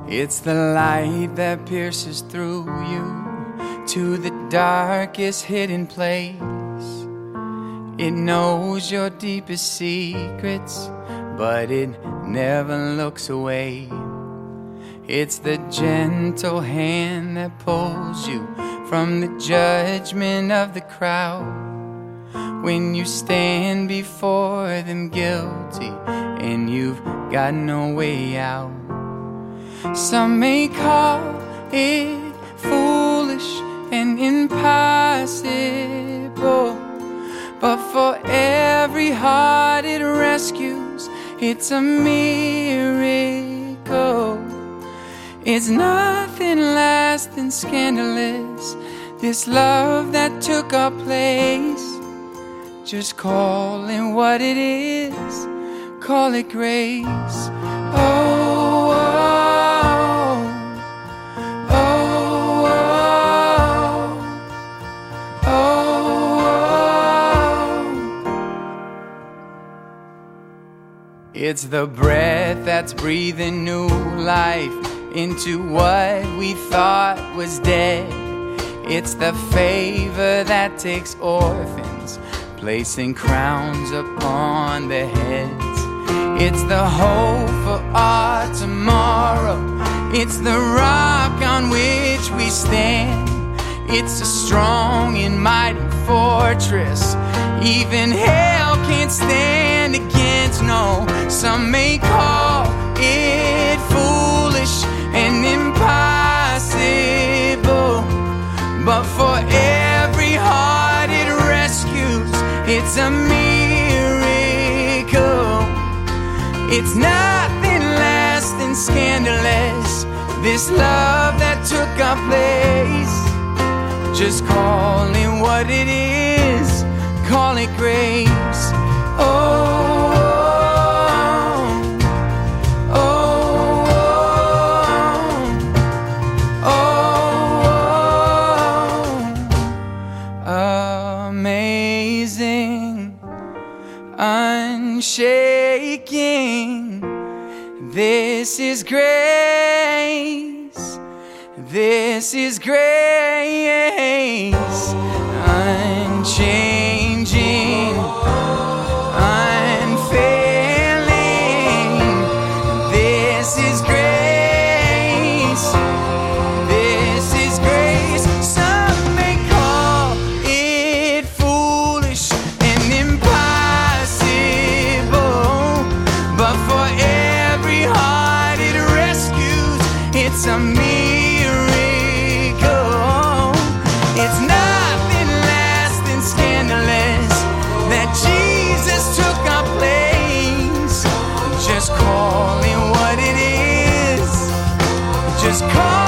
It's the light that pierces through you to the darkest hidden place. It knows your deepest secrets, but it never looks away. It's the gentle hand that pulls you from the judgment of the crowd when you stand before them guilty and you've got no way out. Some may call it foolish and impossible, but for every heart it rescues, it's a miracle. It's nothing less than scandalous, this love that took our place. Just call it what it is, call it grace. Oh, oh, oh, oh, oh, oh. It's the breath that's breathing new life into what we thought was dead. It's the favor that takes orphans, placing crowns upon their heads. It's the hope for our tomorrow. It's the rock on which we stand. It's a strong and mighty fortress even hell can't stand against. No, some may call it foolish and impossible, but for every heart it rescues, it's a miracle. It's nothing less than scandalous, this love that took our place. Just call it what it is, call it grace. Oh, amazing, unshaking. This is grace. This is grace. Unchanging, unfailing. This is grace. This is grace. Some may call it foolish and impossible, but for every heart it rescues, it's a miracle. It's nothing less than scandalous that Jesus took our place. Just call it what it is. Just call